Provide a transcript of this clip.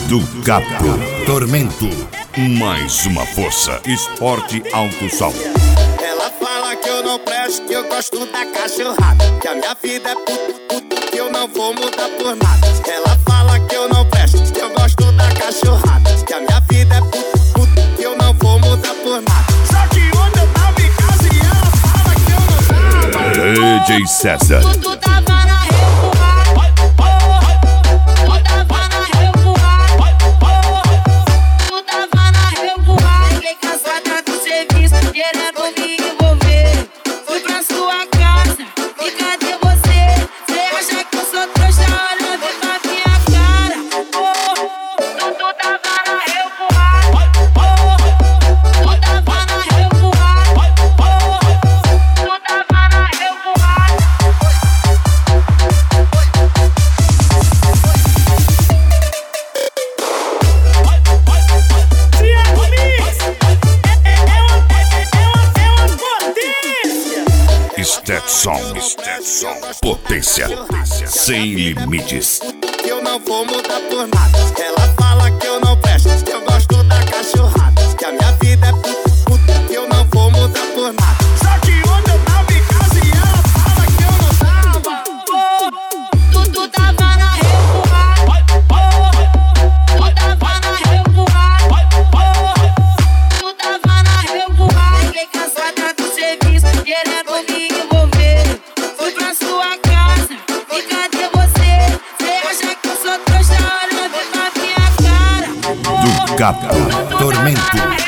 do Capo. Tormento. Mais uma força. Esporte Alto Sol. Ela fala que eu não presto, que eu gosto da cachorrada, que a minha vida é puto, que eu não vou mudar por nada. Ela fala que eu não presto, que eu gosto da cachorrada, que a minha vida é puto, que eu não vou mudar por nada. Só que ontem eu tava em casa e ela fala que eu não tava. DJ César. Tu tava na revoada, tu tava na revoada, tu tava na revoada. Fiquei cansada do serviço, querendo me envolver. Fui pra sua casa, e cadê você? Cê acha que eu sou trouxa? Olha, vem pra minha cara. Tu tava na revoada, tu tava na revoada, tu tava na revoada. Thiago Mix é uma potência. Stetson. Potência. Sem limites. Que eu não vou mudar por nada. Ela fala que eu não presto, que eu gosto da cachorrada, que a minha vida é puto, que eu não vou mudar por nada. Só que ontem eu tava em casa e ela fala que eu não tava. Tu tava na revoada, tu tava na revoada, tu tava na revoada. Fiquei cansada do serviço, querendo me envolver. Fui pra sua casa, e cadê você? Cê acha que eu sou trouxa? Olha, vem pra minha cara. Do Capo. Tormento.